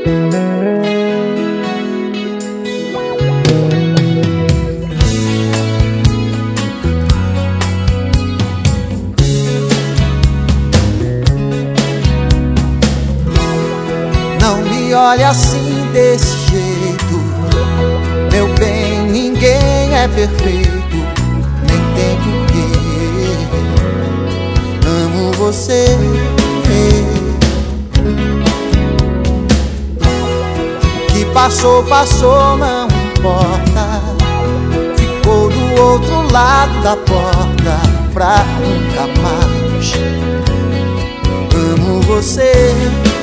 Não me olhe assim desse jeito, meu bem, ninguém é perfeito, nem tem porquê. Amo você. O que passou, passou, não importa. Ficou do outro lado da porta pra nunca mais. Amo você.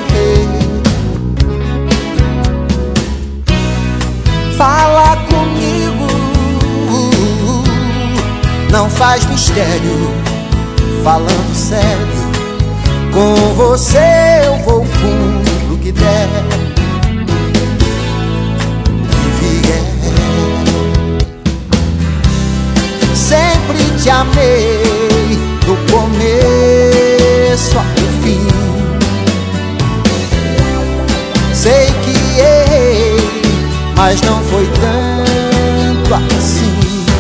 Fala comigo, não faz mistério, falando sério. Com você eu vou fundo do que der e vier. Sempre te amei, do começo ao fim. Sei que errei, mas não foi tanto assim.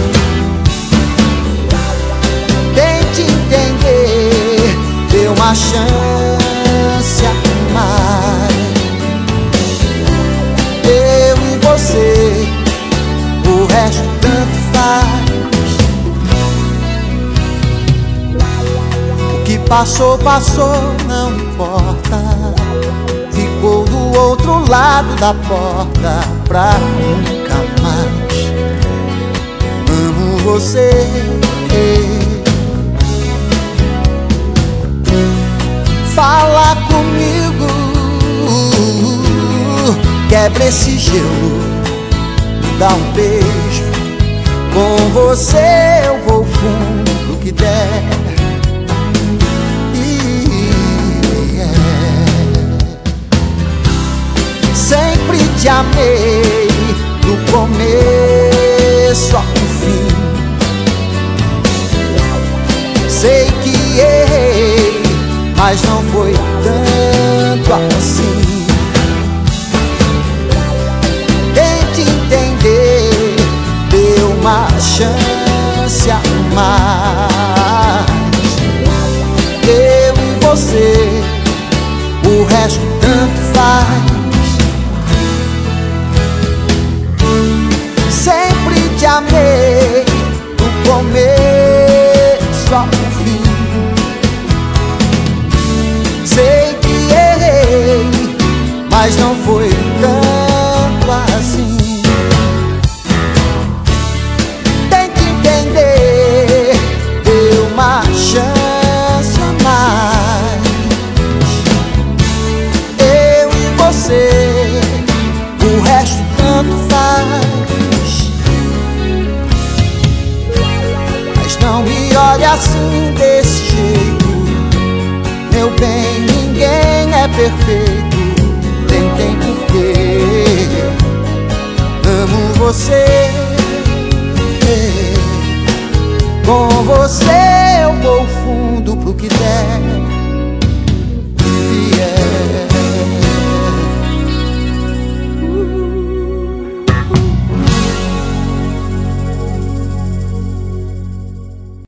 Tente entender, dê uma chance a mais. Eu e você, o resto tanto faz. O que passou, passou, não importa. Ficou do outro lado da porta pra nunca mais. Amo você. Fala comigo, quebra esse gelo, me dá um beijo. Com você eu vou fundo do que der. Sempre te amei, do começo ao fim. Sei que errei, mas não foi tanto assim. Tente entender, dê uma chance a mais. Eu e você, o resto tanto faz. Sempre te amei, do começo ao fim. Sei que errei, mas não foi tanto assim. Tente entender, dê uma chance a mais. Eu e você, o resto tanto faz. Não me olhe assim desse jeito, meu bem, ninguém é perfeito, nem tem porquê. Amo você. Com você eu vou fundo pro que der.